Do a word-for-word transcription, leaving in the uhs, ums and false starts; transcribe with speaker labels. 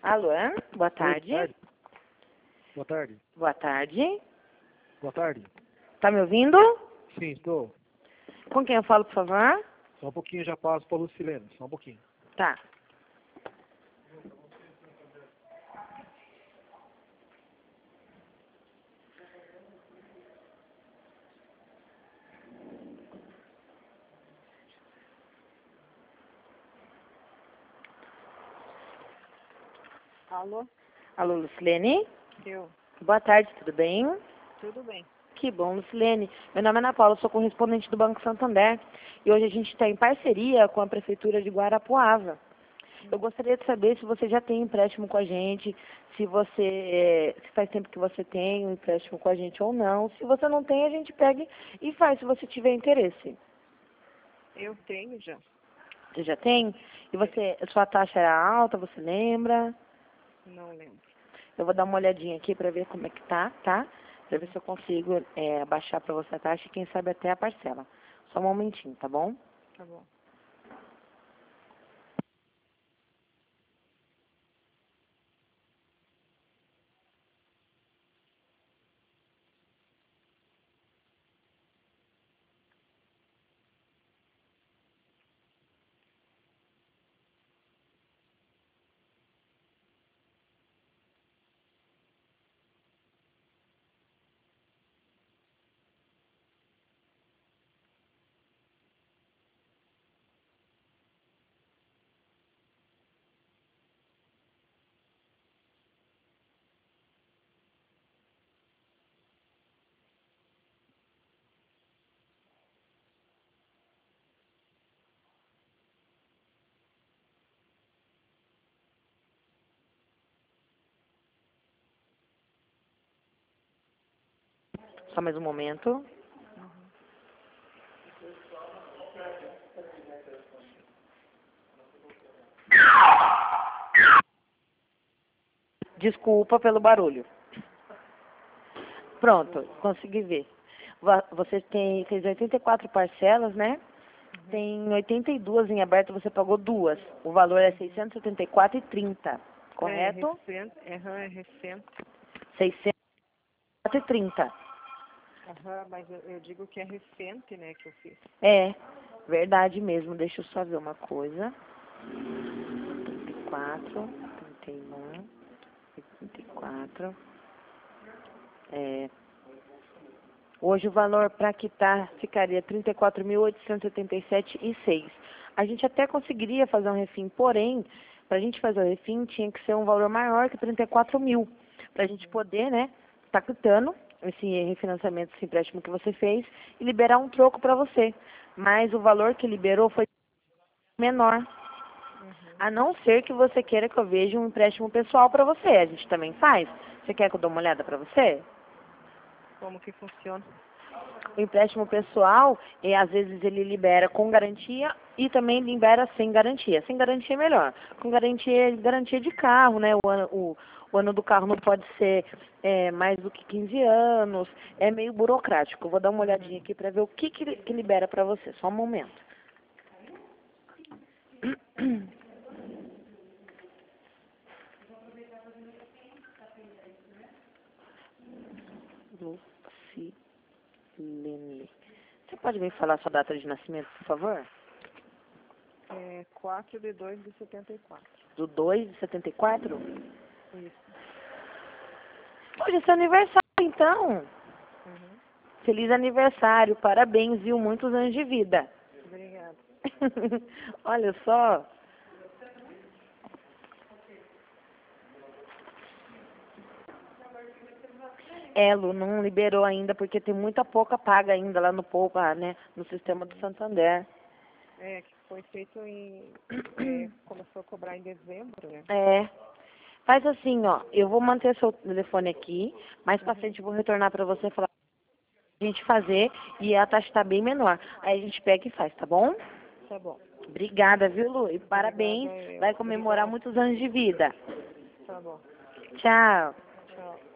Speaker 1: Alô, boa tarde.
Speaker 2: Oi, boa tarde.
Speaker 1: Boa tarde.
Speaker 2: Boa tarde.
Speaker 1: Tá me ouvindo?
Speaker 2: Sim, estou.
Speaker 1: Com quem eu falo, por favor?
Speaker 2: Só um pouquinho já passo para a Lucilene, só um pouquinho.
Speaker 1: Tá.
Speaker 3: Alô?
Speaker 1: Alô, Lucilene?
Speaker 3: Eu.
Speaker 1: Boa tarde, tudo bem?
Speaker 3: Tudo bem.
Speaker 1: Que bom, Lucilene. Meu nome é Ana Paula, sou correspondente do Banco Santander. E hoje a gente está em parceria com a Prefeitura de Guarapuava. Eu gostaria de saber se você já tem empréstimo com a gente, se você, eh, se faz tempo que você tem um empréstimo com a gente ou não. Se você não tem, a gente pega e faz, se você tiver interesse.
Speaker 3: Eu tenho já.
Speaker 1: Você já tem? E você, a sua taxa era alta, você lembra?
Speaker 3: Não lembro.
Speaker 1: Eu vou dar uma olhadinha aqui para ver como é que tá, tá? Para ver se eu consigo é, abaixar para você a taxa e quem sabe até a parcela. Só um momentinho, tá bom?
Speaker 3: Tá bom.
Speaker 1: Só mais um momento. Desculpa pelo barulho. Pronto, consegui ver. Va- Você tem, fez oitenta e quatro parcelas, né? Tem oitenta e duas em aberto, você pagou duas. O valor é seiscentos e setenta e quatro e trinta, correto?
Speaker 3: É recente. Aham, é recente.
Speaker 1: seiscentos e quatro e trinta.
Speaker 3: Aham, mas eu, eu digo que é recente, né, que eu fiz.
Speaker 1: É, verdade mesmo. Deixa eu só ver uma coisa. trinta e quatro, trinta e um, trinta e quatro. É, hoje o valor para quitar ficaria trinta e quatro mil oitocentos e oitenta e sete reais e seis. A gente até conseguiria fazer um refim, porém, para a gente fazer o refim tinha que ser um valor maior que trinta e quatro mil. Para a gente poder, né, tá quitando esse refinanciamento, esse empréstimo que você fez e liberar um troco para você. Mas o valor que liberou foi menor. A não ser que você queira que eu veja um empréstimo pessoal para você. A gente também faz. Você quer que eu dê uma olhada para você?
Speaker 3: Como que funciona?
Speaker 1: O empréstimo pessoal, é, às vezes ele libera com garantia e também libera sem garantia. Sem garantia é melhor. Com garantia, garantia de carro, né? O ano, o, o ano do carro não pode ser é, mais do que quinze anos. É meio burocrático. Eu vou dar uma olhadinha aqui para ver o que, que, que libera para você. Só um momento. Lucilene. Você pode me falar sua data de nascimento, por favor?
Speaker 3: É quatro de dois de setenta e quatro.
Speaker 1: Do dois de setenta e quatro?
Speaker 3: Isso.
Speaker 1: Hoje é seu aniversário, então.
Speaker 3: Uhum.
Speaker 1: Feliz aniversário, parabéns, viu? Muitos anos de vida.
Speaker 3: Obrigada.
Speaker 1: Olha só. É, Lu, não liberou ainda, porque tem muita pouca paga ainda lá no Poupa, né? No sistema do Santander.
Speaker 3: É, que foi feito em... é, começou a cobrar em dezembro, né?
Speaker 1: É. Faz assim, ó. Eu vou manter seu telefone aqui. Mais pra
Speaker 3: Uhum.
Speaker 1: frente eu vou retornar pra você e falar pra gente fazer. E a taxa tá bem menor. Aí a gente pega e faz, tá bom?
Speaker 3: Tá bom.
Speaker 1: Obrigada, viu, Lu? E parabéns.
Speaker 3: Obrigada, eu.
Speaker 1: Vai comemorar
Speaker 3: Obrigada.
Speaker 1: muitos anos de vida.
Speaker 3: Tá bom.
Speaker 1: Tchau.
Speaker 3: Tchau.